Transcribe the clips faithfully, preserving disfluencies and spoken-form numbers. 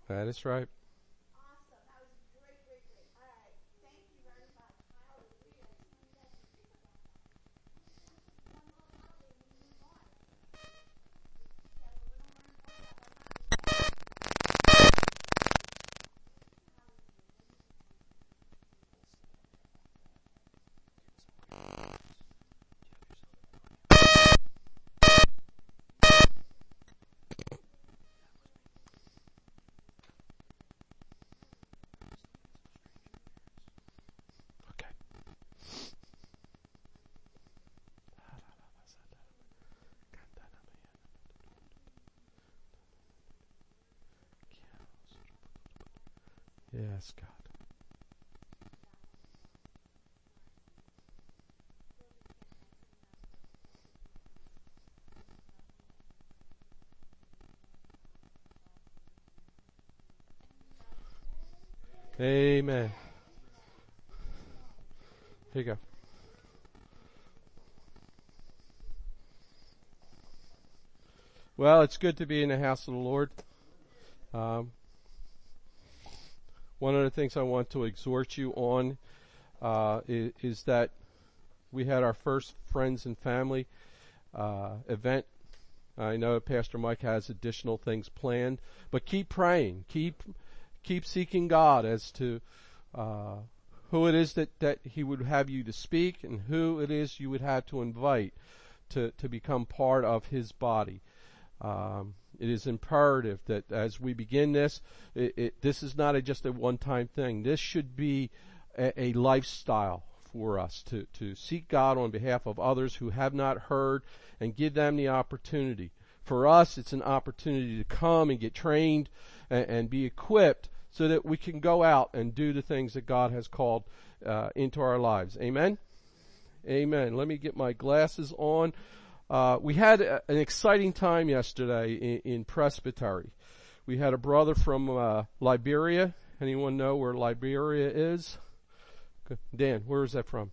That is right. Awesome. That was great, great, great. All right. Thank you very much. Hallelujah. I just want you guys to think about that. One more holiday and we move on. Okay, we're going to learn more about what holiday. Okay. Yes, God. Amen. Here you go. Well, it's good to be in the house of the Lord. Um, one of the things I want to exhort you on uh, is, is that we had our first friends and family uh, event. I know Pastor Mike has additional things planned, but keep praying, keep keep seeking God as to uh, who it is that, that He would have you to speak and who it is you would have to invite to, to become part of His body. Um, it is imperative that as we begin this, it, it, this is not a, just a one-time thing. This should be a, a lifestyle for us to, to seek God on behalf of others who have not heard and give them the opportunity. For us, it's an opportunity to come and get trained and, and be equipped so that we can go out and do the things that God has called uh, into our lives. Amen? Amen. Let me get my glasses on. Uh, we had a, an exciting time yesterday in, in Presbytery. We had a brother from uh, Liberia. Anyone know where Liberia is? Dan, where is that from?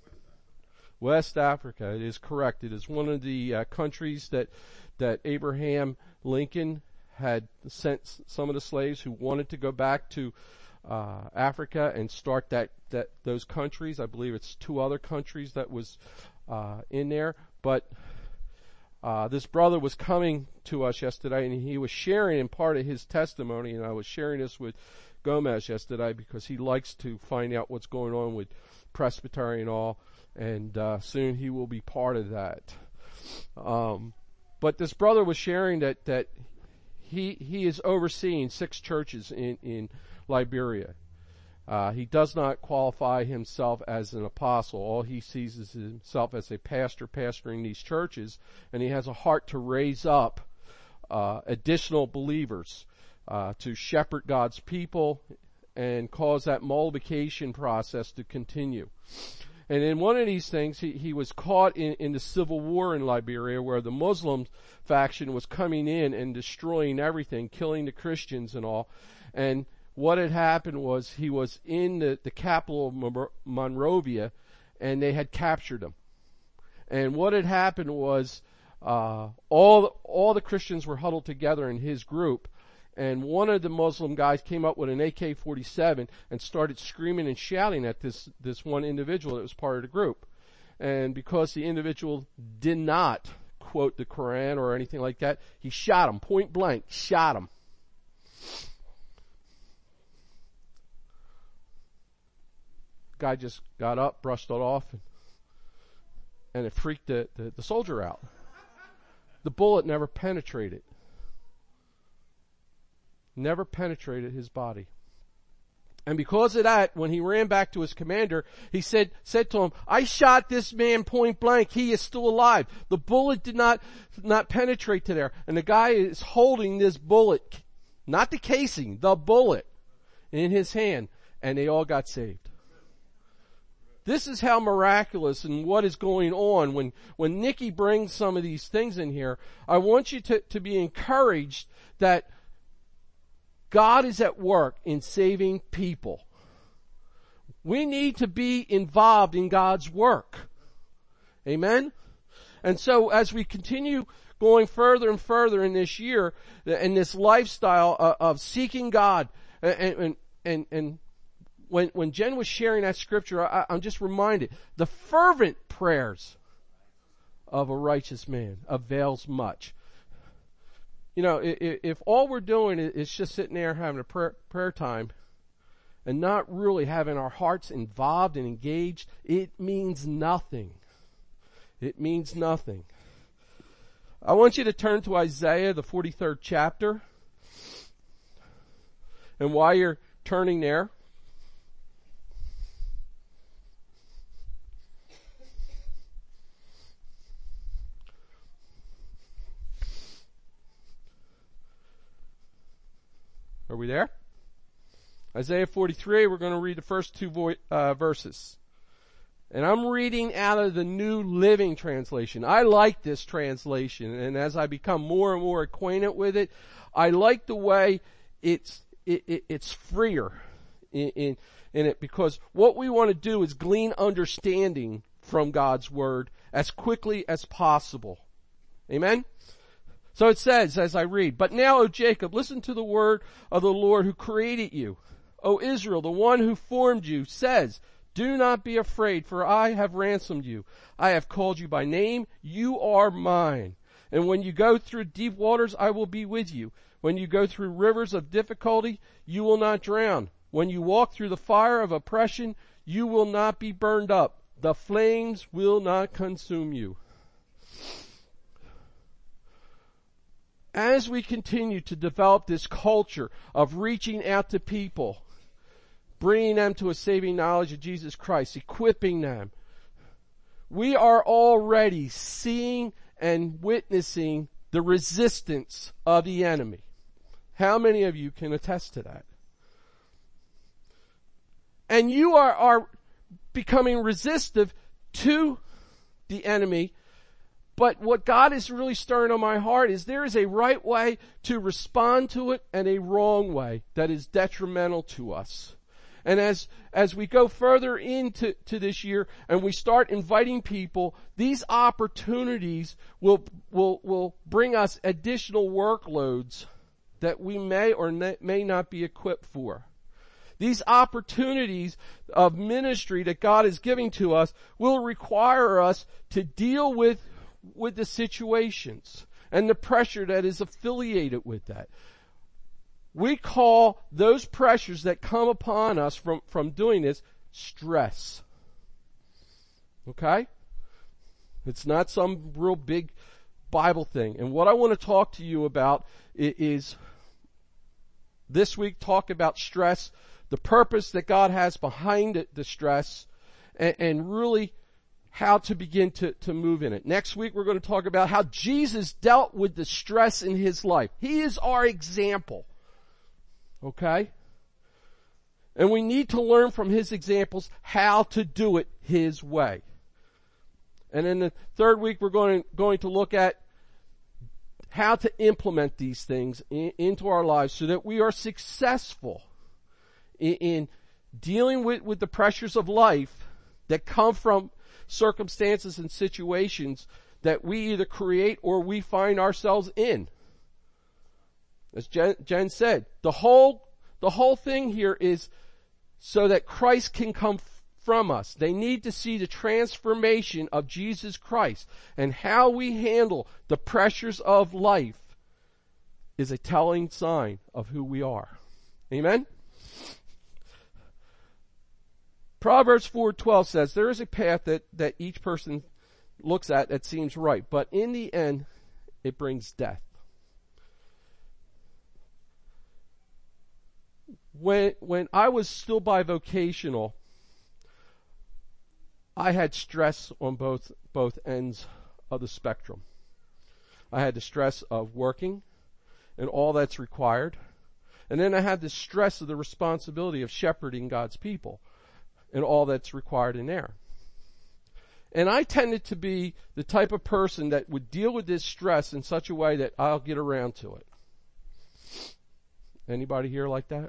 West Africa. It is correct. It is one of the uh, countries that that Abraham Lincoln had sent some of the slaves who wanted to go back to uh, Africa and start that, that those countries. I believe it's two other countries that was uh, in there. But uh, this brother was coming to us yesterday, and he was sharing in part of his testimony, and I was sharing this with Gomez yesterday because he likes to find out what's going on with Presbytery and all, and uh, soon he will be part of that. Um, but this brother was sharing that that he he is overseeing six churches in in Liberia. Uh, he does not qualify himself as an apostle. All he sees is himself as a pastor pastoring these churches, and he has a heart to raise up uh, additional believers uh, to shepherd God's people and cause that multiplication process to continue. And in one of these things, he, he was caught in, in the civil war in Liberia, where the Muslim faction was coming in and destroying everything, killing the Christians and all. And what had happened was he was in the, the capital of Monrovia, and they had captured him. And what had happened was uh, all all the Christians were huddled together in his group, and one of the Muslim guys came up with an A K forty-seven and started screaming and shouting at this this one individual that was part of the group. And because the individual did not quote the Quran or anything like that, he shot him, point blank, shot him. Guy just got up, brushed it off, and, and it freaked the, the, the soldier out. The bullet never penetrated. Never penetrated his body. And because of that, when he ran back to his commander, he said, said to him, I shot this man point blank. He is still alive. The bullet did not, not penetrate to there. And the guy is holding this bullet, not the casing, the bullet in his hand. And they all got saved. This is how miraculous and what is going on. When, when Nikki brings some of these things in here, I want you to, to be encouraged that God is at work in saving people. We need to be involved in God's work. Amen? And so as we continue going further and further in this year, in this lifestyle of, of seeking God, and, and, and, and when, when Jen was sharing that scripture, I, I'm just reminded, the fervent prayers of a righteous man avails much. You know, if, if all we're doing is just sitting there having a prayer, prayer time and not really having our hearts involved and engaged, it means nothing. It means nothing. I want you to turn to Isaiah, the forty-third chapter. And while you're turning there, are we there? Isaiah forty-three, we're going to read the first two vo- uh, verses. And I'm reading out of the New Living Translation. I like this translation, and as I become more and more acquainted with it, I like the way it's it, it, it's freer in, in in it, because what we want to do is glean understanding from God's Word as quickly as possible. Amen? So it says, as I read, "But now, O Jacob, listen to the word of the Lord who created you. O Israel, the one who formed you, says, do not be afraid, for I have ransomed you. I have called you by name. You are mine. And when you go through deep waters, I will be with you. When you go through rivers of difficulty, you will not drown. When you walk through the fire of oppression, you will not be burned up. The flames will not consume you." As we continue to develop this culture of reaching out to people, bringing them to a saving knowledge of Jesus Christ, equipping them, we are already seeing and witnessing the resistance of the enemy. How many of you can attest to that? And you are, are becoming resistive to the enemy. But what God is really stirring on my heart is there is a right way to respond to it and a wrong way that is detrimental to us. And as, as we go further into to this year and we start inviting people, these opportunities will, will, will bring us additional workloads that we may or may not be equipped for. These opportunities of ministry that God is giving to us will require us to deal with with the situations and the pressure that is affiliated with that. We call those pressures that come upon us from, from doing this stress. Okay? It's not some real big Bible thing. And what I want to talk to you about is this week talk about stress, the purpose that God has behind it, the stress, and, and really how to begin to, to move in it. Next week we're going to talk about how Jesus dealt with the stress in his life. He is our example. Okay? And we need to learn from his examples how to do it his way. And in the third week we're going, going to look at how to implement these things in, into our lives so that we are successful in, in dealing with, with the pressures of life that come from circumstances and situations that we either create or we find ourselves in. As Jen, Jen said, the whole, the whole thing here is so that Christ can come f- from us. They need to see the transformation of Jesus Christ, and how we handle the pressures of life is a telling sign of who we are. Amen? Proverbs four twelve says, there is a path that, that each person looks at that seems right, but in the end, it brings death. When, when I was still bivocational, I had stress on both, both ends of the spectrum. I had the stress of working and all that's required. And then I had the stress of the responsibility of shepherding God's people and all that's required in there. And I tended to be the type of person that would deal with this stress in such a way that I'll get around to it. Anybody here like that?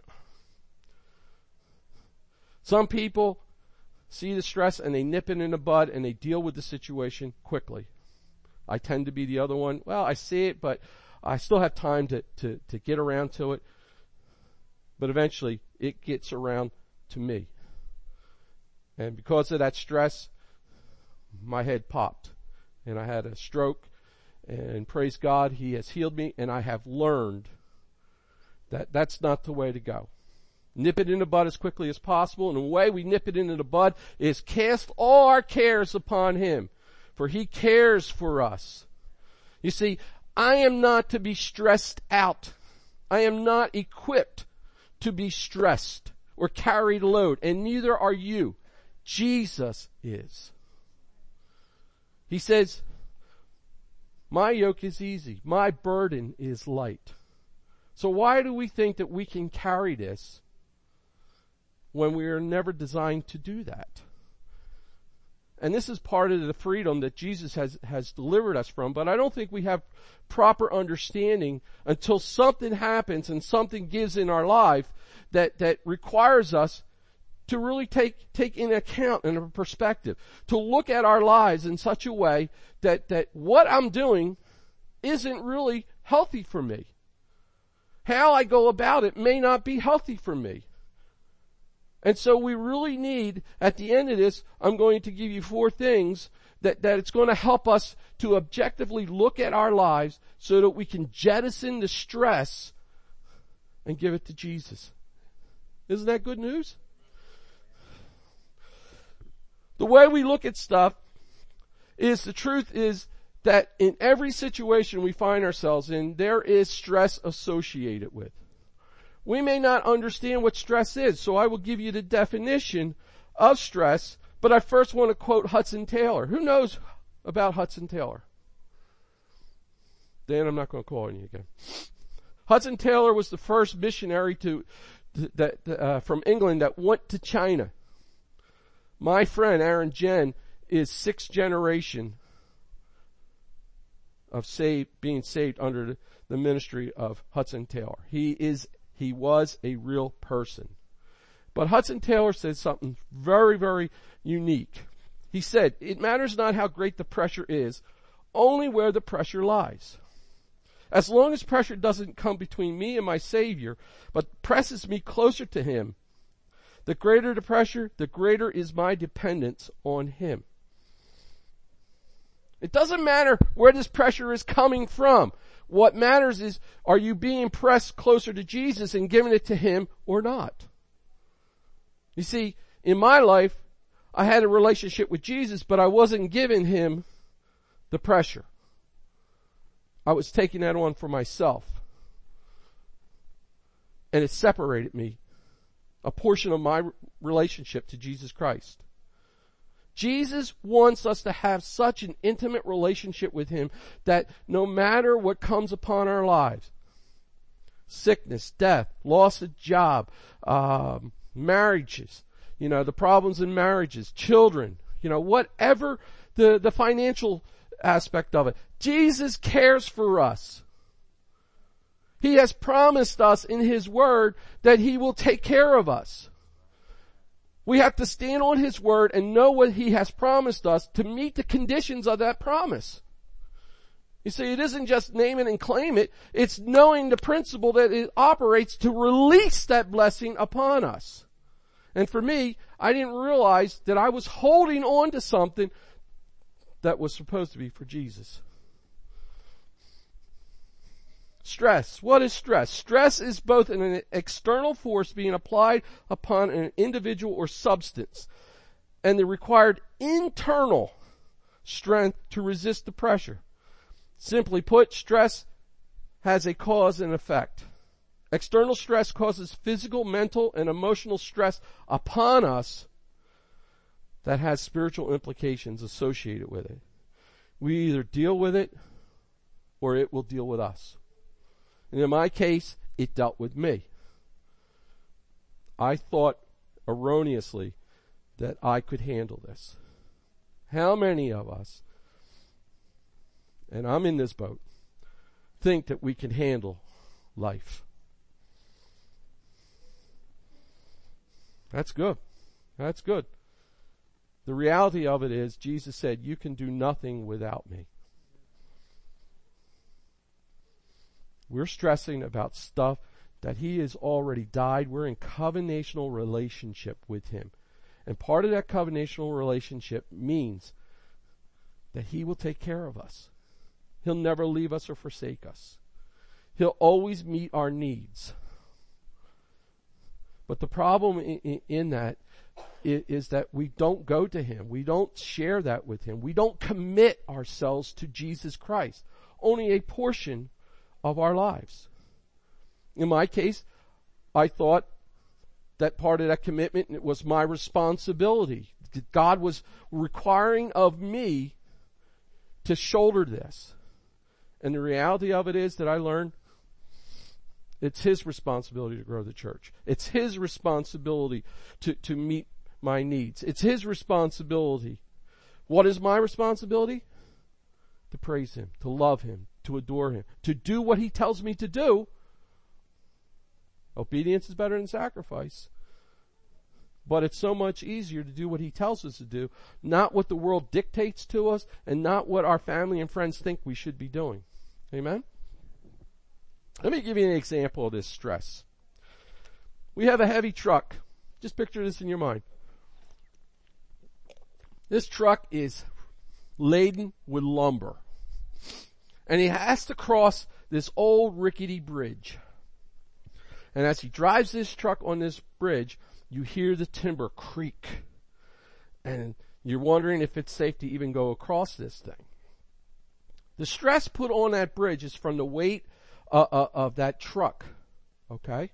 Some people see the stress and they nip it in the bud and they deal with the situation quickly. I tend to be the other one. Well, I see it, but I still have time to, to, to get around to it. But eventually, it gets around to me. And because of that stress, my head popped. And I had a stroke. And praise God, He has healed me. And I have learned that that's not the way to go. Nip it in the bud as quickly as possible. And the way we nip it into the bud is cast all our cares upon Him. For He cares for us. You see, I am not to be stressed out. I am not equipped to be stressed or carry the load. And neither are you. Jesus is. He says, my yoke is easy. My burden is light. So why do we think that we can carry this when we are never designed to do that? And this is part of the freedom that Jesus has, has delivered us from, but I don't think we have proper understanding until something happens and something gives in our life that, that requires us to really take, take in account and a perspective, to look at our lives in such a way that, that what I'm doing isn't really healthy for me. How I go about it may not be healthy for me. And so we really need, at the end of this, I'm going to give you four things that, that it's going to help us to objectively look at our lives so that we can jettison the stress and give it to Jesus. Isn't that good news? The way we look at stuff is, the truth is that in every situation we find ourselves in, there is stress associated with. We may not understand what stress is, so I will give you the definition of stress, but I first want to quote Hudson Taylor. Who knows about Hudson Taylor? Dan, I'm not going to call on you again. Hudson Taylor was the first missionary to, that, uh, from England that went to China. My friend Aaron Jen is sixth generation of saved, being saved under the, the ministry of Hudson Taylor. He is, he was a real person. But Hudson Taylor said something very, very unique. He said, it matters not how great the pressure is, only where the pressure lies. As long as pressure doesn't come between me and my Savior, but presses me closer to Him, the greater the pressure, the greater is my dependence on Him. It doesn't matter where this pressure is coming from. What matters is, are you being pressed closer to Jesus and giving it to Him or not? You see, in my life, I had a relationship with Jesus, but I wasn't giving Him the pressure. I was taking that on for myself. And it separated me, a portion of my relationship to Jesus Christ. Jesus wants us to have such an intimate relationship with Him that no matter what comes upon our lives, sickness, death, loss of job, um, marriages, you know, the problems in marriages, children, you know, whatever the, the financial aspect of it, Jesus cares for us. He has promised us in His Word that He will take care of us. We have to stand on His Word and know what He has promised us to meet the conditions of that promise. You see, it isn't just name it and claim it. It's knowing the principle that it operates to release that blessing upon us. And for me, I didn't realize that I was holding on to something that was supposed to be for Jesus. Stress. What is stress? Stress is both an external force being applied upon an individual or substance, and the required internal strength to resist the pressure. Simply put, stress has a cause and effect. External stress causes physical, mental, and emotional stress upon us that has spiritual implications associated with it. We either deal with it or it will deal with us. And in my case, it dealt with me. I thought erroneously that I could handle this. How many of us, and I'm in this boat, think that we can handle life? That's good. That's good. The reality of it is, Jesus said, you can do nothing without me. We're stressing about stuff that he has already died. We're in covenantal relationship with him. And part of that covenantal relationship means that he will take care of us. He'll never leave us or forsake us. He'll always meet our needs. But the problem in, in, in that is, is that we don't go to him. We don't share that with him. We don't commit ourselves to Jesus Christ. Only a portion of our lives. In my case, I thought that part of that commitment was my responsibility. God was requiring of me to shoulder this. And the reality of it is that I learned it's his responsibility to grow the church. It's his responsibility to, to meet my needs. It's his responsibility. What is my responsibility? To praise him, to love him, to adore him, to do what he tells me to do. Obedience is better than sacrifice. But it's so much easier to do what he tells us to do, not what the world dictates to us, and not what our family and friends think we should be doing. Amen? Let me give you an example of this stress. We have a heavy truck. Just picture this in your mind. This truck is laden with lumber. And he has to cross this old rickety bridge. And as he drives this truck on this bridge, you hear the timber creak. And you're wondering if it's safe to even go across this thing. The stress put on that bridge is from the weight uh, uh, of that truck. Okay?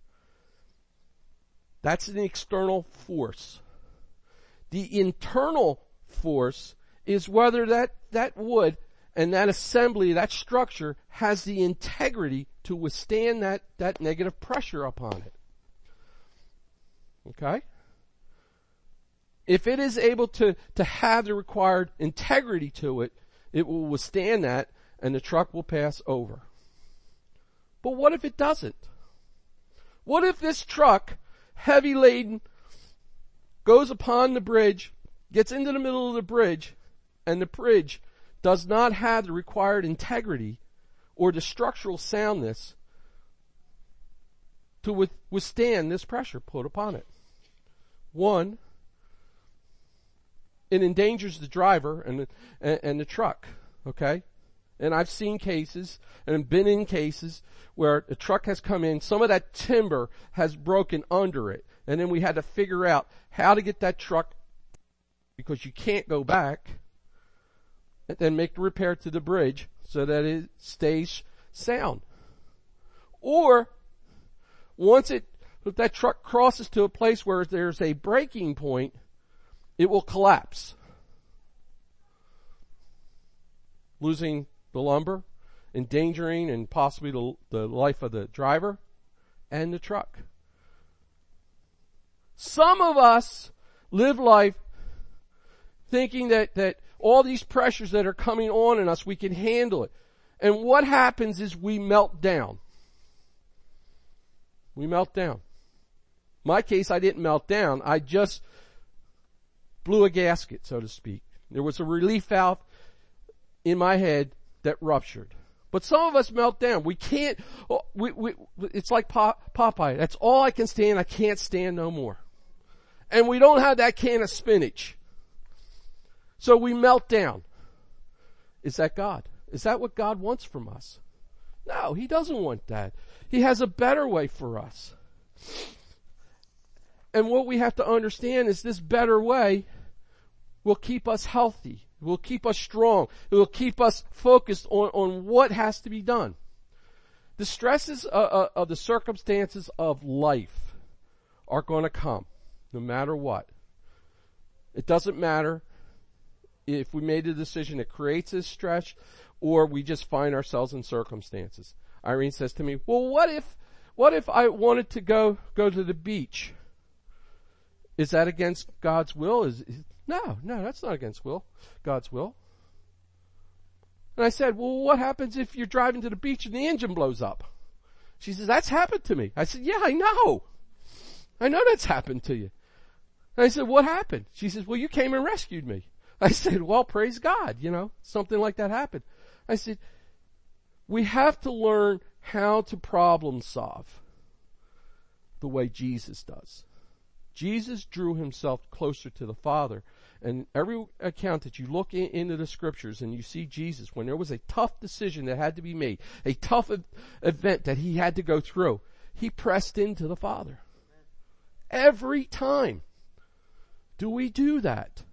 That's an external force. The internal force is whether that, that wood and that assembly, that structure, has the integrity to withstand that, that negative pressure upon it. Okay? If it is able to, to have the required integrity to it, it will withstand that and the truck will pass over. But what if it doesn't? What if this truck, heavy laden, goes upon the bridge, gets into the middle of the bridge, and the bridge does not have the required integrity or the structural soundness to with, withstand this pressure put upon it? One, it endangers the driver and the, and, and the truck, okay? And I've seen cases and been in cases where the truck has come in, some of that timber has broken under it, and then we had to figure out how to get that truck, because you can't go back, and then make the repair to the bridge so that it stays sound. Or, once it, if that truck crosses to a place where there's a breaking point, it will collapse. Losing the lumber, endangering and possibly the, the life of the driver and the truck. Some of us live life thinking that, that all these pressures that are coming on in us, we can handle it. And what happens is we melt down. We melt down. My case, I didn't melt down. I just blew a gasket, so to speak. There was a relief valve in my head that ruptured. But some of us melt down. We can't, we, we, it's like Popeye. That's all I can stand. I can't stand no more. And we don't have that can of spinach. So we melt down. Is that God? Is that what God wants from us? No, he doesn't want that. He has a better way for us. And what we have to understand is this better way will keep us healthy. It will keep us strong. It will keep us focused on, on what has to be done. The stresses of, of, of the circumstances of life are going to come, no matter what. It doesn't matter if we made a decision that creates this stress or we just find ourselves in circumstances. Irene says to me, well, what if, what if I wanted to go, go to the beach? Is that against God's will? Is, is no, no, that's not against will, God's will. And I said, well, what happens if you're driving to the beach and the engine blows up? She says, that's happened to me. I said, yeah, I know. I know that's happened to you. And I said, what happened? She says, well, you came and rescued me. I said, well, praise God, you know, something like that happened. I said, we have to learn how to problem solve the way Jesus does. Jesus drew himself closer to the Father. And every account that you look in, into the scriptures and you see Jesus, when there was a tough decision that had to be made, a tough ev- event that he had to go through, he pressed into the Father. Every time. Do we do that?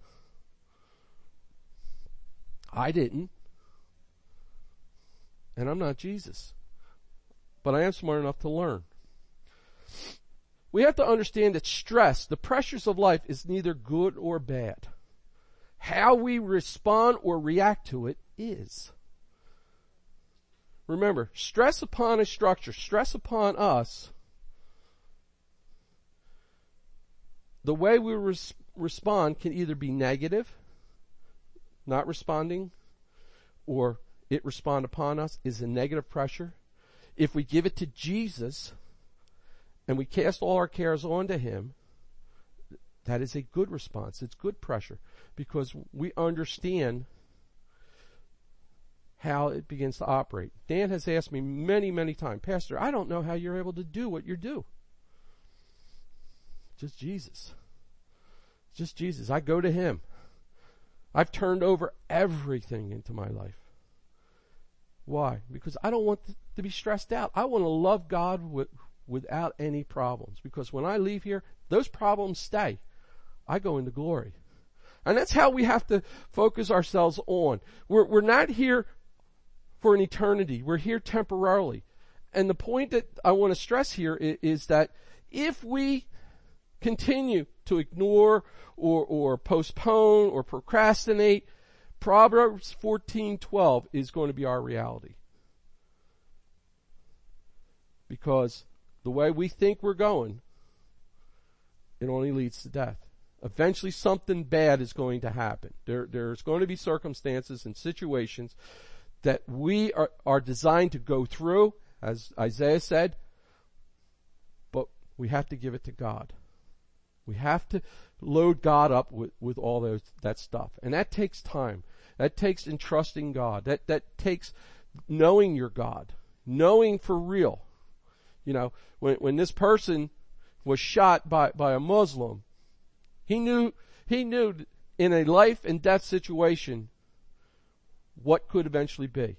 I didn't. And I'm not Jesus. But I am smart enough to learn. We have to understand that stress, the pressures of life, is neither good or bad. How we respond or react to it is. Remember, stress upon a structure, stress upon us, the way we res- respond can either be negative, not responding, or it respond upon us is a negative pressure. If we give it to Jesus, and we cast all our cares onto him, that is a good response. It's good pressure because we understand how it begins to operate. Dan has asked me many, many times, Pastor, I don't know how you're able to do what you do. Just Jesus. Just Jesus. I go to him. I've turned over everything into my life. Why? Because I don't want to be stressed out. I want to love God with without any problems. Because when I leave here, those problems stay. I go into glory. And that's how we have to focus ourselves on. We're, we're not here for an eternity. We're here temporarily. And the point that I want to stress here is, is that if we continue to ignore or, or postpone or procrastinate, Proverbs fourteen twelve is going to be our reality. Because the way we think we're going, it only leads to death. Eventually something bad is going to happen. There, there's going to be circumstances and situations that we are, are designed to go through, as Isaiah said, but we have to give it to God. We have to load God up with, with all those, that stuff. And that takes time. That takes entrusting God. That, that takes knowing your God. Knowing for real. You know, when, when this person was shot by, by a Muslim, he knew, he knew in a life and death situation what could eventually be.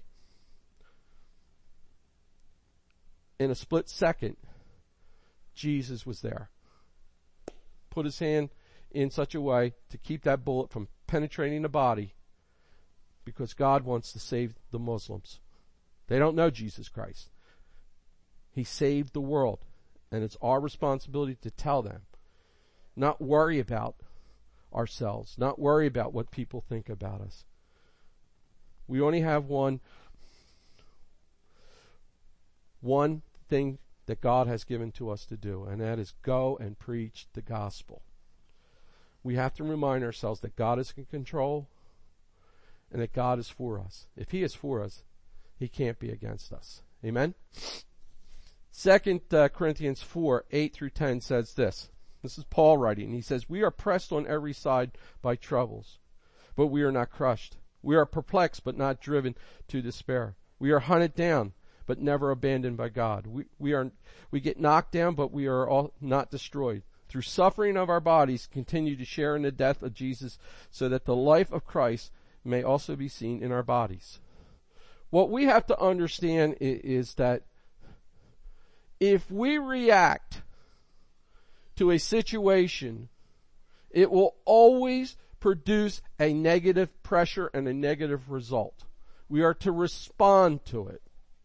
In a split second, Jesus was there. Put his hand in such a way to keep that bullet from penetrating the body because God wants to save the Muslims. They don't know Jesus Christ. He saved the world, and it's our responsibility to tell them. Not worry about ourselves, not worry about what people think about us. We only have one, one thing that God has given to us to do, and that is go and preach the gospel. We have to remind ourselves that God is in control and that God is for us. If he is for us, he can't be against us. Amen? Second uh, Corinthians four, eight through ten says this. This is Paul writing. He says, we are pressed on every side by troubles, but we are not crushed. We are perplexed, but not driven to despair. We are hunted down, but never abandoned by God. We, we are, we get knocked down, but we are all not destroyed. Through suffering of our bodies, continue to share in the death of Jesus, so that the life of Christ may also be seen in our bodies. What we have to understand is, is that if we react to a situation, it will always produce a negative pressure and a negative result. We are to respond to it.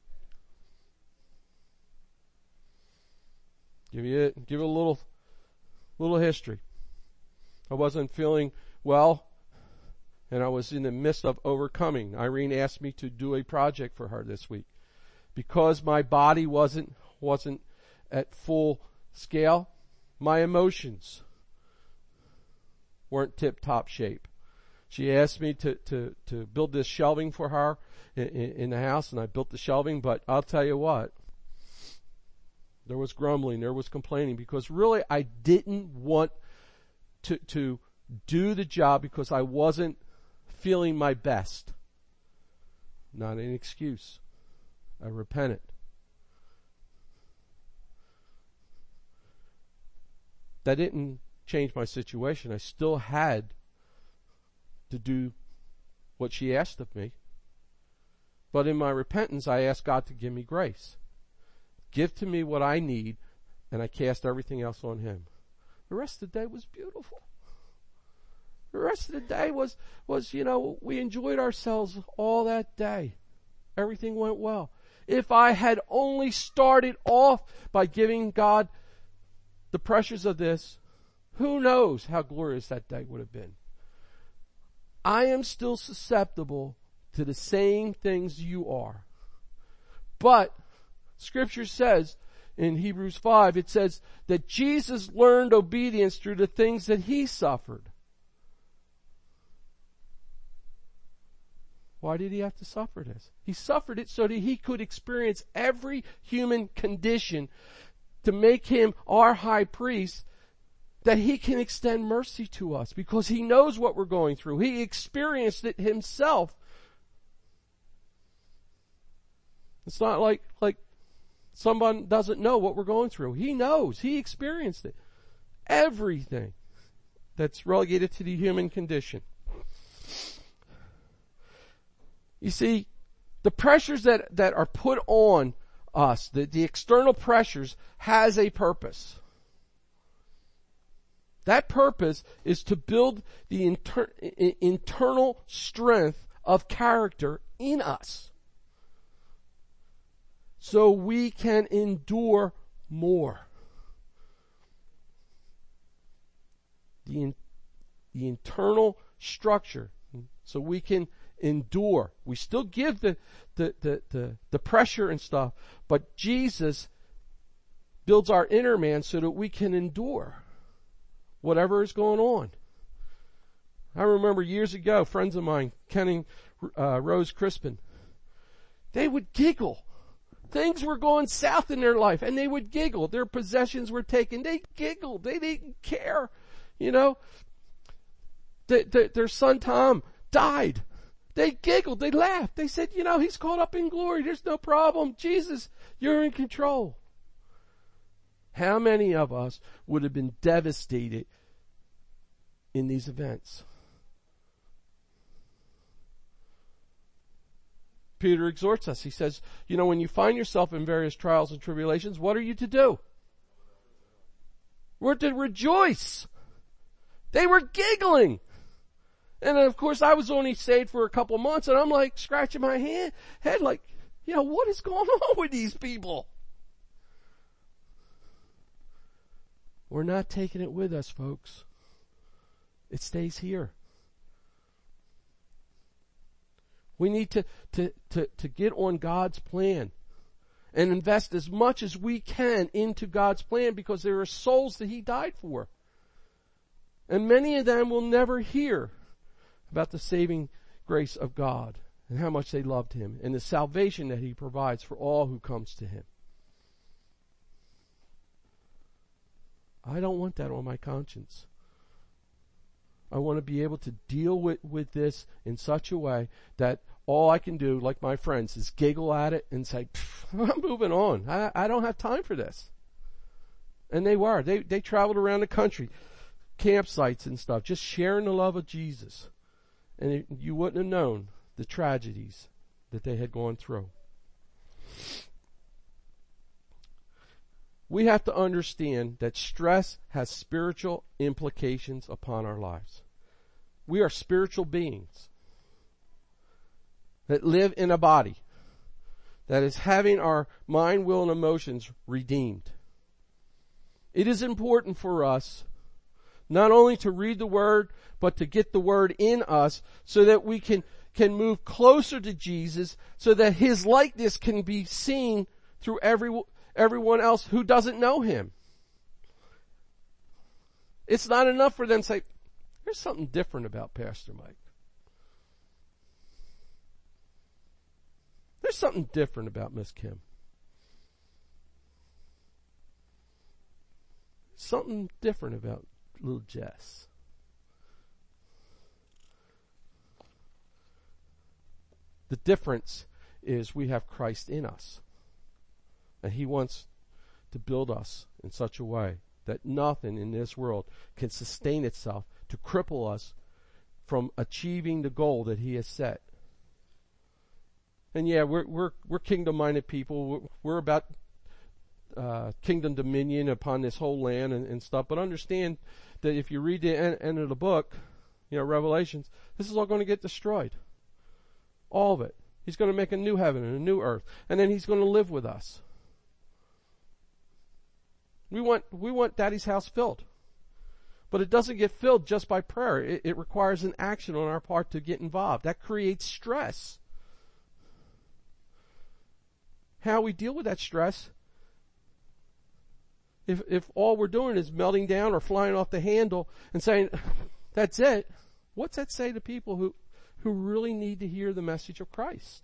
Give you give you a little little history. I wasn't feeling well, and I was in the midst of overcoming. Irene asked me to do a project for her this week. Because my body wasn't wasn't at full scale, my emotions weren't tip-top shape. She asked me to, to, to build this shelving for her in, in the house, and I built the shelving, but I'll tell you what, there was grumbling, there was complaining, because really I didn't want to, to do the job because I wasn't feeling my best. Not an excuse. I repented. that didn't change my situation. I still had to do what she asked of me. But in my repentance, I asked God to give me grace. Give to me what I need, and I cast everything else on Him. The rest of the day was beautiful. The rest of the day was, was, you know, we enjoyed ourselves all that day. Everything went well. If I had only started off by giving God the pressures of this, who knows how glorious that day would have been. I am still susceptible to the same things you are. But Scripture says in Hebrews five, it says that Jesus learned obedience through the things that He suffered. Why did He have to suffer this? He suffered it so that He could experience every human condition to make Him our high priest, that He can extend mercy to us because He knows what we're going through. He experienced it Himself. It's not like, like someone doesn't know what we're going through. He knows. He experienced it. Everything that's relegated to the human condition. You see, the pressures that, that are put on us, the, the external pressures, has a purpose. That purpose is to build the inter, internal strength of character in us, so we can endure more. The, in, the internal structure, so we can endure. We still give the, the, the, the, the pressure and stuff, but Jesus builds our inner man so that we can endure whatever is going on. I remember years ago, friends of mine, Ken and uh, Rose Crispin, they would giggle. Things were going south in their life, and they would giggle. Their possessions were taken. They giggled. They didn't care. You know, the, the, their son Tom died. They giggled. They laughed. They said, you know, he's caught up in glory. There's no problem. Jesus, you're in control. How many of us would have been devastated in these events? Peter exhorts us. He says, you know, when you find yourself in various trials and tribulations, what are you to do? We're to rejoice. They were giggling. And of course, I was only saved for a couple months, and I'm like scratching my hand, head like, you know, what is going on with these people? We're not taking it with us, folks. It stays here. We need to, to, to, to get on God's plan and invest as much as we can into God's plan, because there are souls that He died for. And many of them will never hear about the saving grace of God and how much they loved Him and the salvation that He provides for all who comes to Him. I don't want that on my conscience. I want to be able to deal with, with this in such a way that all I can do, like my friends, is giggle at it and say, I'm moving on. I, I don't have time for this. And they were. They, they traveled around the country, campsites and stuff, just sharing the love of Jesus. And it, you wouldn't have known the tragedies that they had gone through. We have to understand that stress has spiritual implications upon our lives. We are spiritual beings that live in a body that is having our mind, will, and emotions redeemed. It is important for us not only to read the Word, but to get the Word in us so that we can, can move closer to Jesus, so that His likeness can be seen through every, everyone else who doesn't know Him. It's not enough for them to say, there's something different about Pastor Mike. There's something different about Miss Kim. Something different about little Jess. The difference is we have Christ in us. And He wants to build us in such a way that nothing in this world can sustain itself to cripple us from achieving the goal that he has set. And yeah, we're we're we're kingdom-minded people. We're, we're about uh, kingdom dominion upon this whole land and, and stuff. But understand that if you read the end, end of the book, you know, Revelations, this is all going to get destroyed. All of it. He's going to make a new heaven and a new earth, and then he's going to live with us. We want we want Daddy's house filled. But it doesn't get filled just by prayer. It, it requires an action on our part to get involved. That creates stress. How we deal with that stress, if if all we're doing is melting down or flying off the handle and saying, that's it, what's that say to people who, who really need to hear the message of Christ?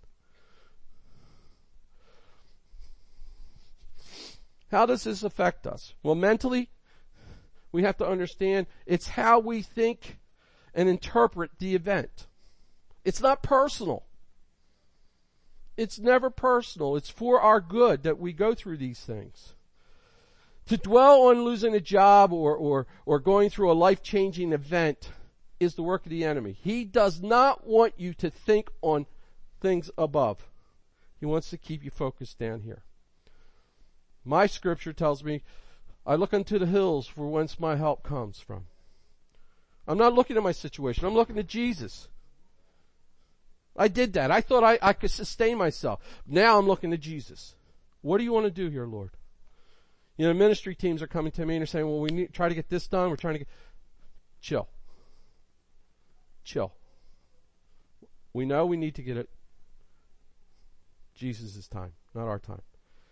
How does this affect us? Well, mentally, we have to understand it's how we think and interpret the event. It's not personal. It's never personal. It's for our good that we go through these things. To dwell on losing a job or, or, or going through a life-changing event is the work of the enemy. He does not want you to think on things above. He wants to keep you focused down here. My scripture tells me, I look unto the hills for whence my help comes from. I'm not looking at my situation. I'm looking at Jesus. I did that. I thought I, I could sustain myself. Now I'm looking at Jesus. What do you want to do here, Lord? You know, ministry teams are coming to me and they're saying, well, we need try to get this done. We're trying to get... Chill. Chill. We know we need to get it. Jesus' time, not our time.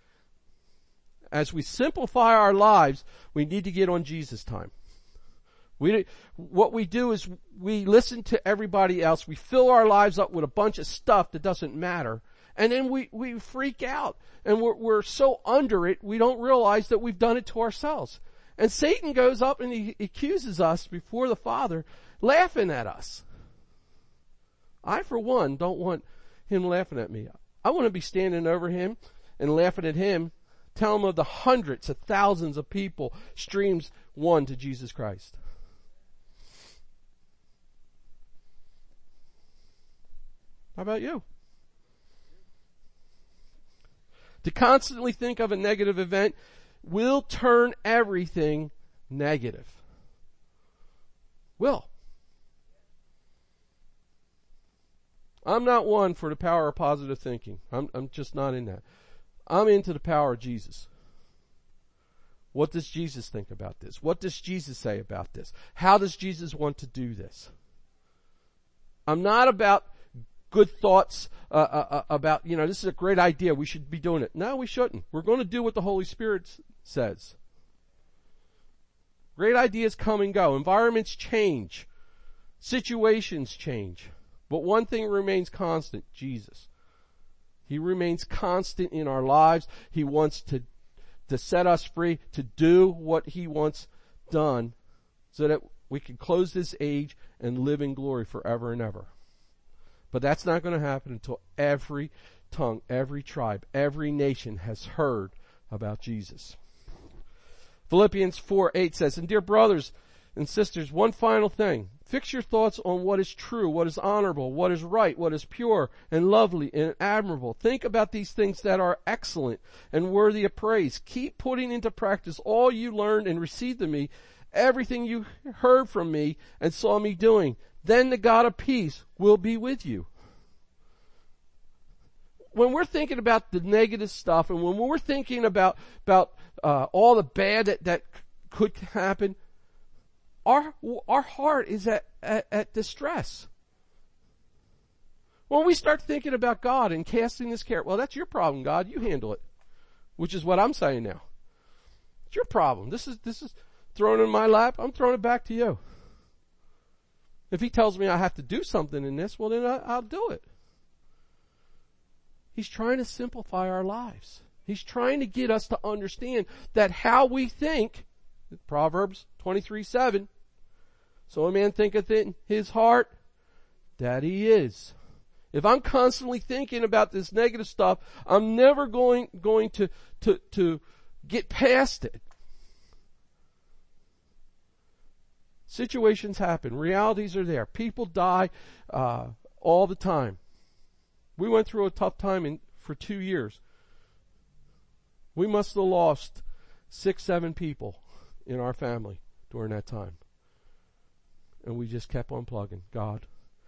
As we simplify our lives, we need to get on Jesus' time. We, what we do is we listen to everybody else. We fill our lives up with a bunch of stuff that doesn't matter. And then we, we freak out. And we're, we're so under it, we don't realize that we've done it to ourselves. And Satan goes up and he accuses us before the Father, laughing at us. I, for one, don't want him laughing at me. I want to be standing over him and laughing at him, tell him of the hundreds of thousands of people streams won to Jesus Christ. How about you? To constantly think of a negative event will turn everything negative. Will. I'm not one for the power of positive thinking. I'm, I'm just not in that. I'm into the power of Jesus. What does Jesus think about this? What does Jesus say about this? How does Jesus want to do this? I'm not about good thoughts uh, uh, about, you know, this is a great idea. We should be doing it. No, we shouldn't. We're going to do what the Holy Spirit says. Great ideas come and go. Environments change. Situations change. But one thing remains constant, Jesus. He remains constant in our lives. He wants to, to set us free, to do what He wants done so that we can close this age and live in glory forever and ever. But that's not going to happen until every tongue, every tribe, every nation has heard about Jesus. Philippians four eight says, and dear brothers and sisters, one final thing. Fix your thoughts on what is true, what is honorable, what is right, what is pure and lovely and admirable. Think about these things that are excellent and worthy of praise. Keep putting into practice all you learned and received of me, everything you heard from me and saw me doing. Then the God of peace will be with you. When we're thinking about the negative stuff and when we're thinking about, about uh, all the bad that, that could happen, Our, our heart is at, at, at distress. When we start thinking about God and casting this care, well, that's your problem, God. You handle it. Which is what I'm saying now. It's your problem. This is, this is thrown in my lap. I'm throwing it back to you. If He tells me I have to do something in this, well, then I, I'll do it. He's trying to simplify our lives. He's trying to get us to understand that how we think, Proverbs twenty-three seven, so a man thinketh in his heart that he is. If I'm constantly thinking about this negative stuff, I'm never going, going to, to, to get past it. Situations happen. Realities are there. People die uh, all the time. We went through a tough time in, for two years. We must have lost six, seven people in our family during that time. And we just kept on plugging. God,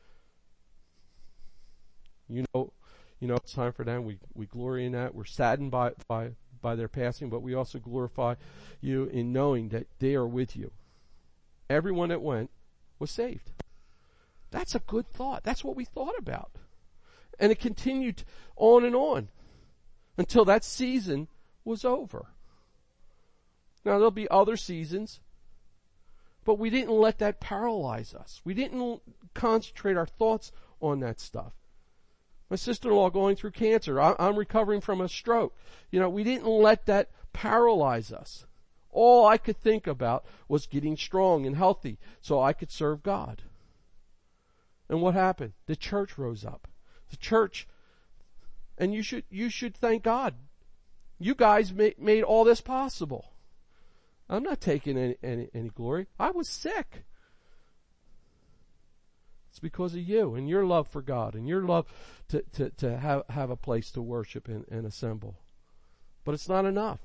you know, you know, it's time for them. We, we glory in that. We're saddened by, by, by their passing, but we also glorify you in knowing that they are with you. Everyone that went was saved. That's a good thought. That's what we thought about. And it continued on and on until that season was over. Now there'll be other seasons, but we didn't let that paralyze us. We didn't concentrate our thoughts on that stuff. My sister-in-law going through cancer. I'm recovering from a stroke. You know, we didn't let that paralyze us. All I could think about was getting strong and healthy so I could serve God. And what happened? The church rose up. The church, and you should, you should thank God. You guys made, made all this possible. I'm not taking any, any, any glory. I was sick. It's because of you and your love for God and your love to, to, to have, have a place to worship and, and assemble. But it's not enough.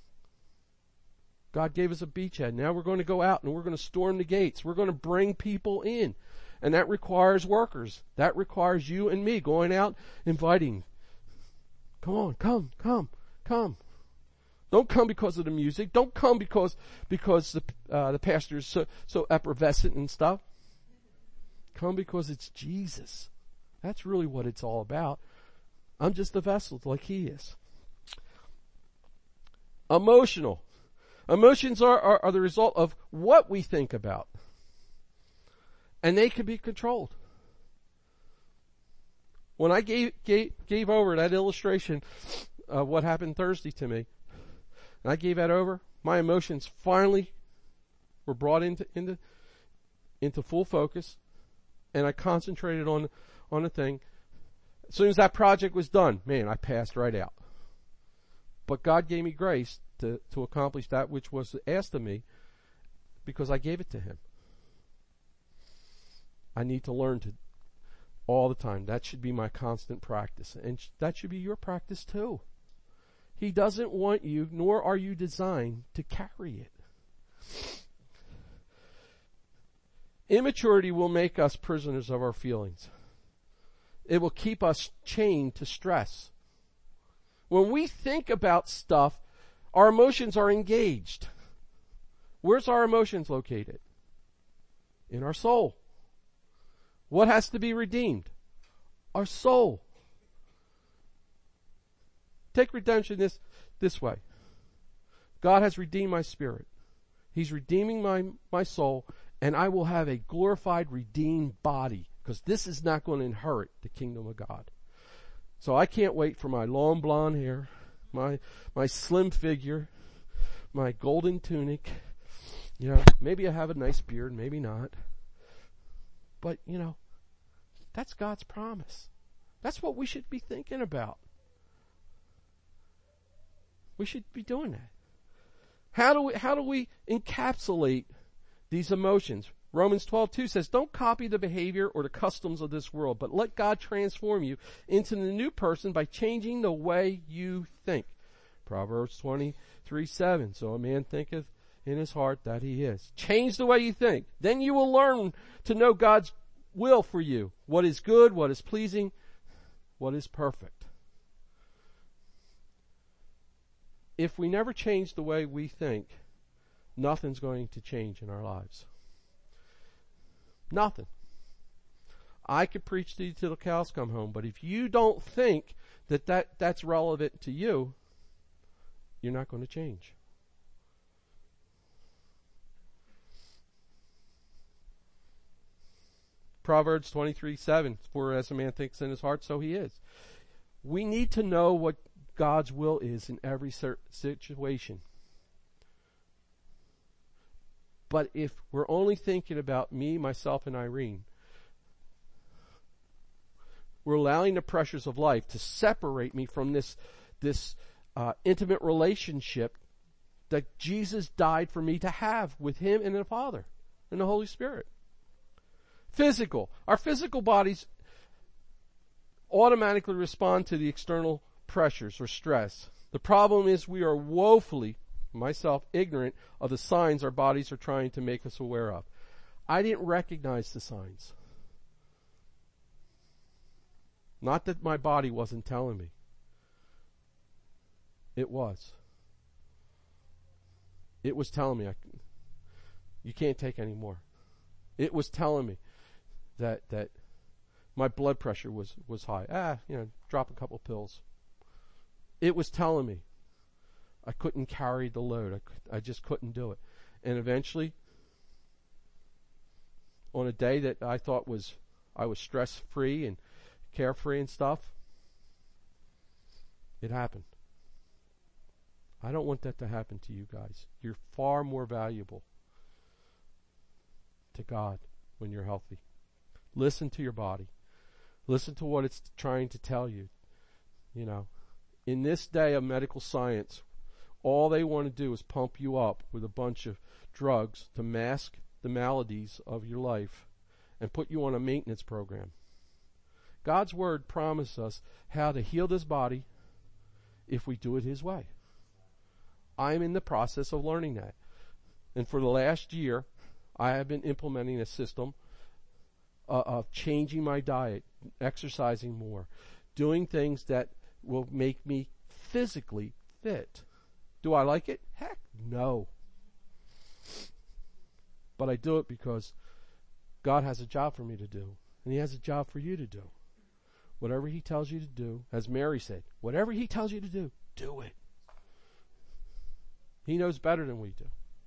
God gave us a beachhead. Now we're going to go out and we're going to storm the gates. We're going to bring people in. And that requires workers. That requires you and me going out inviting. Come on, come, come, come. Don't come because of the music. Don't come because, because the, uh, the pastor is so, so effervescent and stuff. Come because it's Jesus. That's really what it's all about. I'm just a vessel like he is. Emotional. Emotions are, are, are the result of what we think about. And they can be controlled. When I gave, gave, gave over that illustration of what happened Thursday to me, and I gave that over, my emotions finally were brought into, into, into full focus, and I concentrated on, on the thing. As soon as that project was done, man, I passed right out. But God gave me grace to, to accomplish that which was asked of me because I gave it to him. I need to learn to all the time. That should be my constant practice. And sh- that should be your practice too. He doesn't want you, nor are you designed to carry it. Immaturity will make us prisoners of our feelings. It will keep us chained to stress. When we think about stuff, our emotions are engaged. Where's our emotions located? In our soul. What has to be redeemed? Our soul. Take redemption this, this way. God has redeemed my spirit. He's redeeming my, my soul, and I will have a glorified, redeemed body, because this is not going to inherit the kingdom of God. So I can't wait for my long blonde hair, my, my slim figure, my golden tunic. You know, maybe I have a nice beard, maybe not. But, you know, that's God's promise. That's what we should be thinking about. We should be doing that. How do we, how do we encapsulate these emotions? Romans twelve two says, don't copy the behavior or the customs of this world, but let God transform you into the new person by changing the way you think. Proverbs twenty-three seven, so a man thinketh in his heart that he is. Change the way you think. Then you will learn to know God's will for you. What is good, what is pleasing, what is perfect. If we never change the way we think, nothing's going to change in our lives. Nothing. I could preach to you till the cows come home, but if you don't think that, that that's relevant to you, you're not going to change. Proverbs twenty-three seven, for as a man thinks in his heart, so he is. We need to know what God's will is in every situation. But if we're only thinking about me, myself, and Irene, we're allowing the pressures of life to separate me from this, this uh, intimate relationship that Jesus died for me to have with him and the Father. and the Holy Spirit. Physical. Our physical bodies automatically respond to the external pressures or stress. The problem is we are woefully, myself, ignorant of the signs our bodies are trying to make us aware of. I didn't recognize the signs. Not that my body wasn't telling me. It was. It was telling me, I, you can't take any more. It was telling me that that my blood pressure was, was high. Ah, you know, drop a couple pills. It was telling me I couldn't carry the load. I, could, I just couldn't do it. And eventually, on a day that I thought was, I was stress-free and carefree and stuff, it happened. I don't want that to happen to you guys. You're far more valuable to God when you're healthy. Listen to your body. Listen to what it's trying to tell you. You know, in this day of medical science, all they want to do is pump you up with a bunch of drugs to mask the maladies of your life and put you on a maintenance program. God's Word promises us how to heal this body if we do it His way. I'm in the process of learning that. And for the last year, I have been implementing a system uh, of changing my diet, exercising more, doing things that will make me physically fit. Do I like it? Heck, no. But I do it because God has a job for me to do, and He has a job for you to do. Whatever He tells you to do, as Mary said, whatever He tells you to do, do it. He knows better than we do.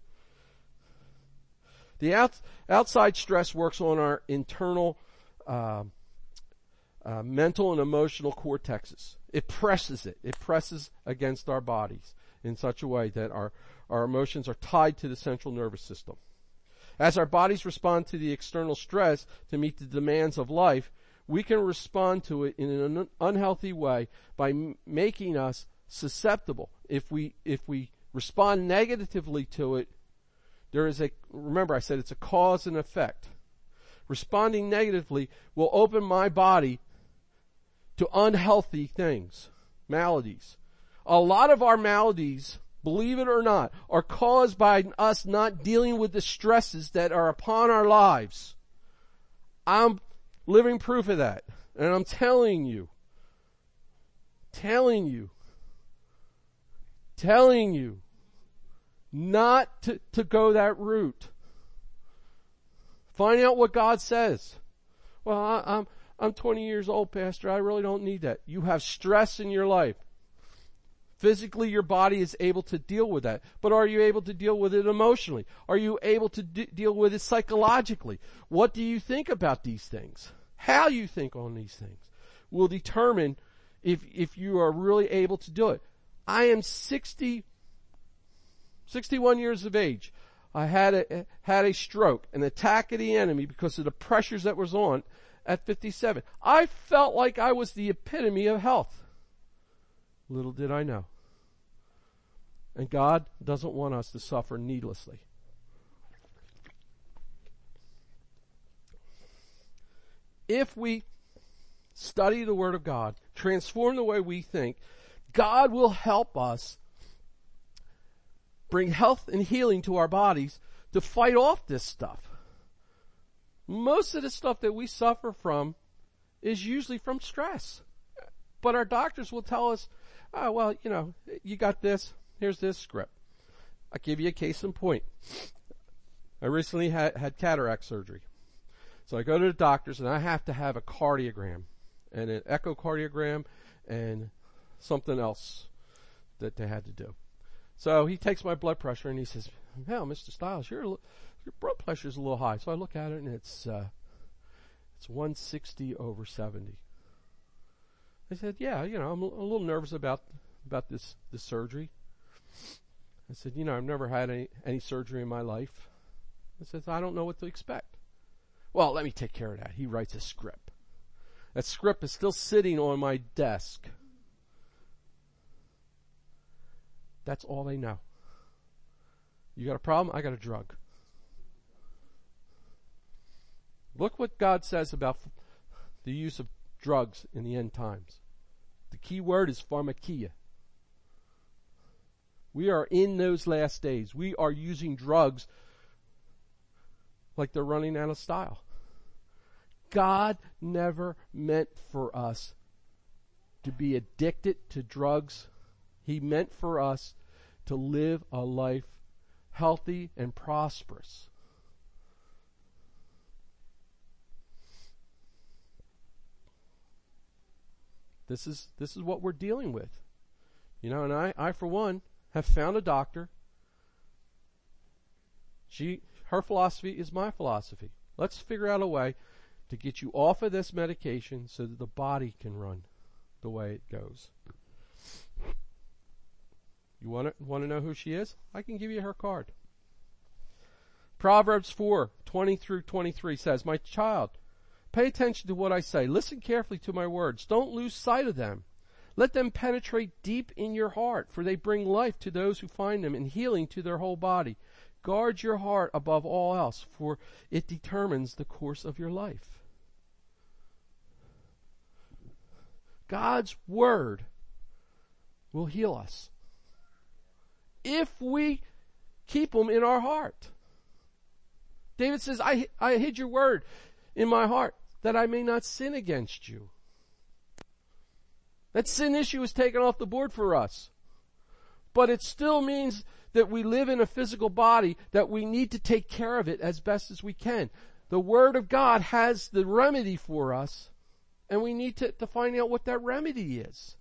The out, outside stress works on our internal uh, uh, mental and emotional cortexes. It presses it. It presses against our bodies in such a way that our, our emotions are tied to the central nervous system. As our bodies respond to the external stress to meet the demands of life, we can respond to it in an unhealthy way by m- making us susceptible. If we, if we respond negatively to it, there is a, remember I said it's a cause and effect. Responding negatively will open my body to unhealthy things, maladies. A lot of our maladies, believe it or not, are caused by us not dealing with the stresses that are upon our lives. I'm living proof of that. And I'm telling you, telling you, telling you not to, to go that route. Find out what God says. Well, I, I'm, I'm twenty years old, Pastor. I really don't need that. You have stress in your life. Physically, your body is able to deal with that. But are you able to deal with it emotionally? Are you able to d- deal with it psychologically? What do you think about these things? How you think on these things will determine if, if you are really able to do it. I am sixty, sixty-one years of age. I had a, had a stroke, an attack of the enemy because of the pressures that was on at fifty-seven. I felt like I was the epitome of health. Little did I know. And God doesn't want us to suffer needlessly. If we study the Word of God, transform the way we think, God will help us bring health and healing to our bodies to fight off this stuff. Most of the stuff that we suffer from is usually from stress. But our doctors will tell us, oh, well, you know, you got this. Here's this script. I'll give you a case in point. I recently had, had cataract surgery. So I go to the doctors and I have to have a cardiogram and an echocardiogram and something else that they had to do. So he takes my blood pressure and he says, "Well, Mister Stiles, your your blood pressure is a little high." So I look at it and it's uh, it's one sixty over seventy. I said, "Yeah, you know, I'm a little nervous about about this this surgery." I said, "You know, I've never had any any surgery in my life." I said, "I don't know what to expect." "Well, let me take care of that." He writes a script. That script is still sitting on my desk. That's all they know. You got a problem? I got a drug. Look what God says about the use of drugs in the end times. The key word is pharmakia. We are in those last days. We are using drugs like they're running out of style. God never meant for us to be addicted to drugs. He meant for us to live a life healthy and prosperous. This is this is what we're dealing with. You know, and I, I for one, have found a doctor. She her philosophy is my philosophy. Let's figure out a way to get you off of this medication so that the body can run the way it goes. You want to want to know who she is? I can give you her card. Proverbs four, twenty through twenty-three says, "My child, pay attention to what I say. Listen carefully to my words. Don't lose sight of them. Let them penetrate deep in your heart, for they bring life to those who find them and healing to their whole body. Guard your heart above all else, for it determines the course of your life." God's word will heal us if we keep them in our heart. David says, I, I hid your word in my heart that I may not sin against you. That sin issue is taken off the board for us. But it still means that we live in a physical body, that we need to take care of it as best as we can. The Word of God has the remedy for us, and we need to, to find out what that remedy is.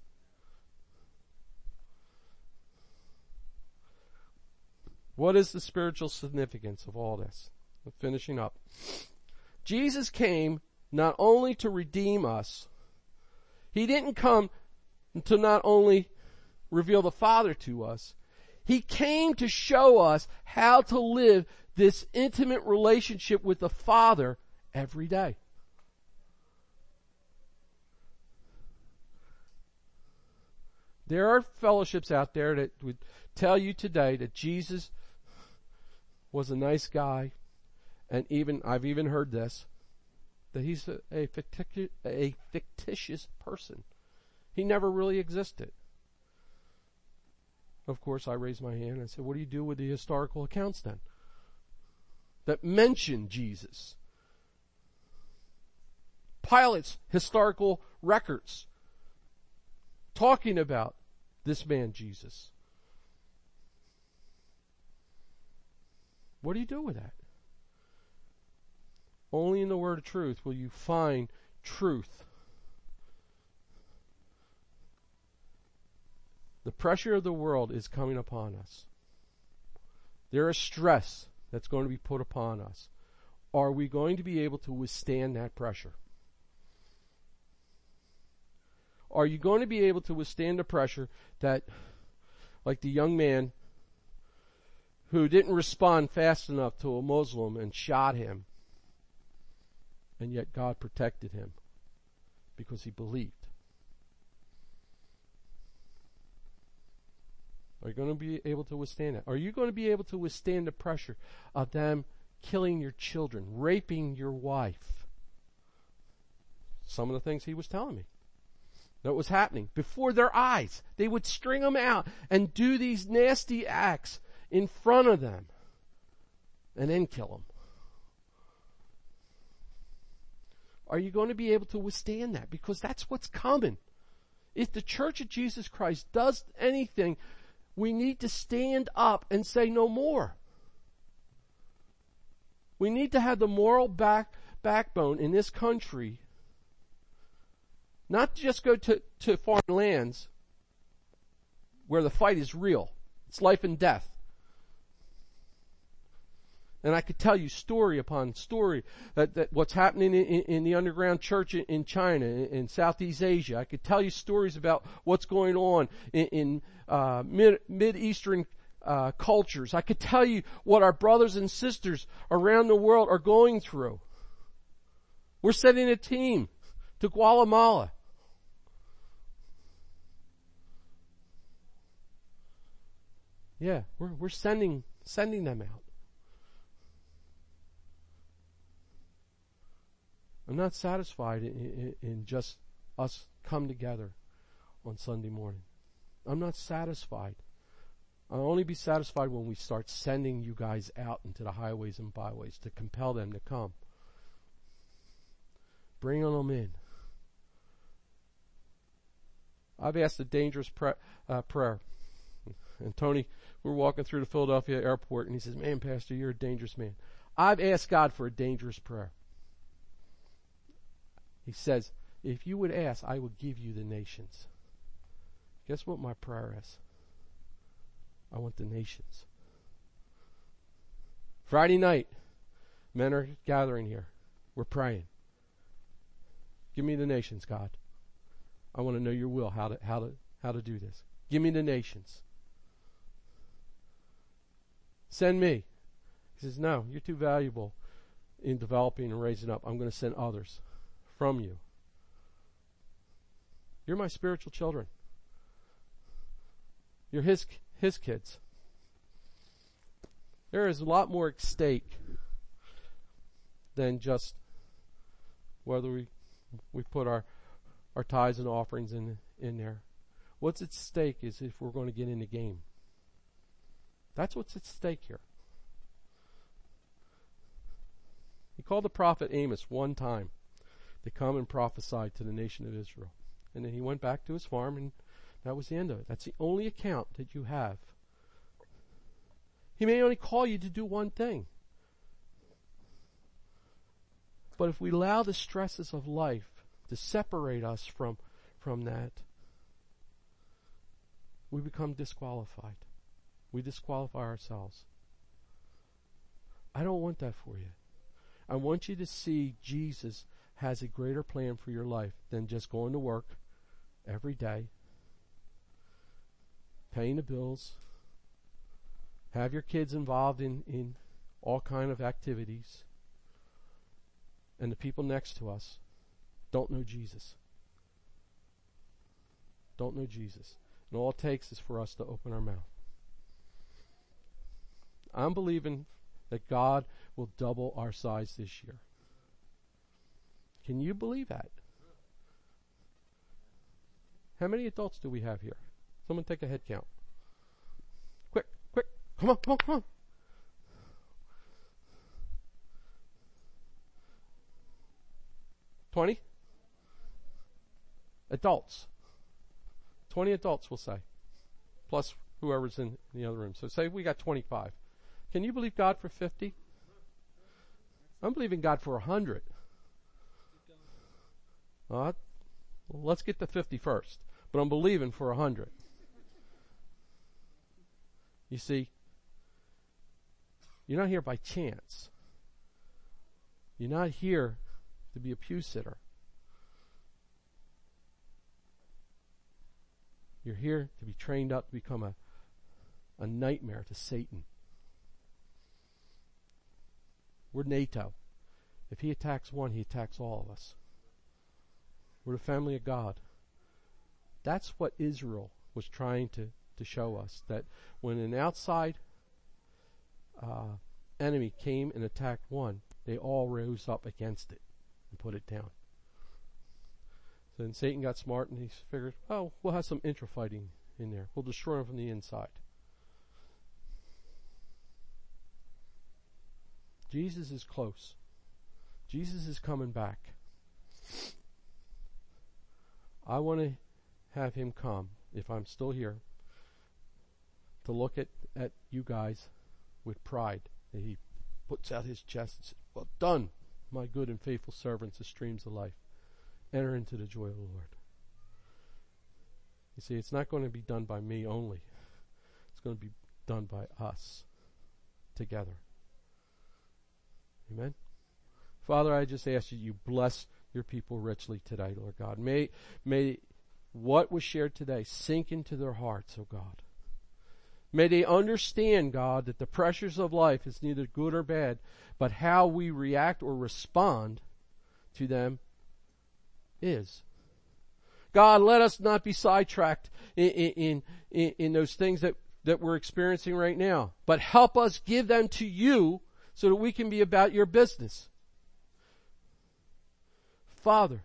What is the spiritual significance of all this? I'm finishing up. Jesus came not only to redeem us, He didn't come to not only reveal the Father to us, He came to show us how to live this intimate relationship with the Father every day. There are fellowships out there that would tell you today that Jesus was a nice guy, and even, I've even heard this, that he's a, a, fictitious, a fictitious person. He never really existed. Of course, I raised my hand and said, what do you do with the historical accounts then that mention Jesus? Pilate's historical records talking about this man Jesus. What do you do with that? Only in the word of truth will you find truth. The pressure of the world is coming upon us. There is stress that's going to be put upon us. Are we going to be able to withstand that pressure? Are you going to be able to withstand the pressure that, like the young man who didn't respond fast enough to a Muslim and shot him, and yet God protected him because he believed? Are you going to be able to withstand that? Are you going to be able to withstand the pressure of them killing your children, raping your wife? Some of the things he was telling me that was happening before their eyes. They would string them out and do these nasty acts in front of them and then kill them. Are you going to be able to withstand that? Because that's what's coming. If the Church of Jesus Christ does anything, we need to stand up and say no more. We need to have the moral back, backbone in this country, not just go to, to foreign lands where the fight is real. It's life and death. And I could tell you story upon story that, that what's happening in, in, in the underground church in, in China, in, in Southeast Asia. I could tell you stories about what's going on in, in uh, mid, Mid-Eastern uh, cultures. I could tell you what our brothers and sisters around the world are going through. We're sending a team to Guatemala. Yeah, we're we're sending sending them out. I'm not satisfied in, in, in just us come together on Sunday morning. I'm not satisfied. I'll only be satisfied when we start sending you guys out into the highways and byways to compel them to come. Bring them in. I've asked a dangerous pre- uh, prayer. And Tony, we're walking through the Philadelphia airport, and he says, man, Pastor, you're a dangerous man. I've asked God for a dangerous prayer. He says, if you would ask, I will give you the nations. Guess what my prayer is? I want the nations. Friday night, men are gathering here. We're praying. Give me the nations, God. I want to know your will, how to how to how to do this. Give me the nations. Send me. He says, no, you're too valuable in developing and raising up. I'm going to send others from you. You're my spiritual children. You're his his kids. There is a lot more at stake than just whether we we put our our tithes and offerings in in there. What's at stake is if we're going to get in the game. That's what's at stake here. He called the prophet Amos one time to come and prophesy to the nation of Israel. And then he went back to his farm, and that was the end of it. That's the only account that you have. He may only call you to do one thing. But if we allow the stresses of life to separate us from, from that, we become disqualified. We disqualify ourselves. I don't want that for you. I want you to see Jesus has a greater plan for your life than just going to work every day, paying the bills, have your kids involved in, in all kind of activities, and the people next to us don't know Jesus. Don't know Jesus. And all it takes is for us to open our mouth. I'm believing that God will double our size this year. Can you believe that? How many adults do we have here? Someone take a head count. Quick, quick. Come on, come on, come on. Twenty? Adults. Twenty adults, we'll say. Plus whoever's in the other room. So say we got twenty-five. Can you believe God for fifty? I'm believing God for one hundred. Uh, well, let's get to fifty first. But I'm believing for one hundred. You see, you're not here by chance. You're not here to be a pew sitter. You're here to be trained up to become a, a nightmare to Satan. We're NATO. If he attacks one, he attacks all of us. We're the family of God. That's what Israel was trying to, to show us, that when an outside uh, enemy came and attacked one, they all rose up against it and put it down. So then Satan got smart and he figured, oh, we'll have some intra-fighting in there. We'll destroy them from the inside. Jesus is close. Jesus is coming back. I want to have him come, if I'm still here, to look at, at you guys with pride. That he puts out his chest and says, well done, my good and faithful servants, the streams of life. Enter into the joy of the Lord. You see, it's not going to be done by me only. It's going to be done by us together. Amen? Father, I just ask you, you bless your people richly today, Lord God. May, may what was shared today sink into their hearts, oh God. May they understand, God, that the pressures of life is neither good or bad, but how we react or respond to them is. God, let us not be sidetracked in, in, in, in those things that, that we're experiencing right now, but help us give them to you so that we can be about your business. Father,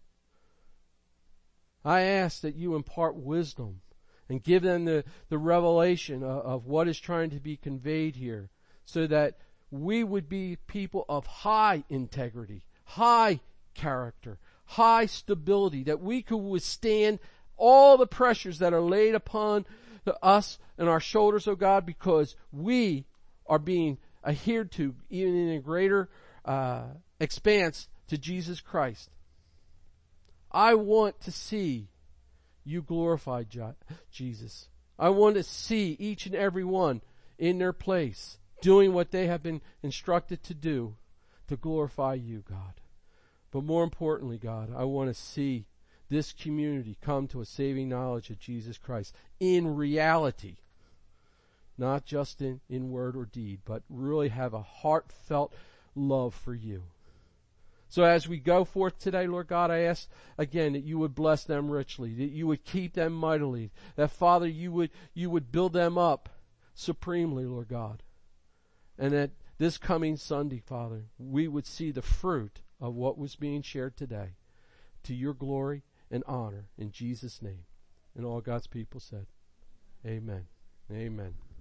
I ask that you impart wisdom and give them the, the revelation of, of what is trying to be conveyed here, so that we would be people of high integrity, high character, high stability, that we could withstand all the pressures that are laid upon us and our shoulders, oh God, because we are being adhered to even in a greater uh, expanse to Jesus Christ. I want to see you glorified, Jesus. I want to see each and every one in their place, doing what they have been instructed to do to glorify you, God. But more importantly, God, I want to see this community come to a saving knowledge of Jesus Christ in reality, not just in, in word or deed, but really have a heartfelt love for you. So as we go forth today, Lord God, I ask again that you would bless them richly, that you would keep them mightily, that Father, you would, you would build them up supremely, Lord God. And that this coming Sunday, Father, we would see the fruit of what was being shared today to your glory and honor in Jesus' name. And all God's people said, amen. Amen.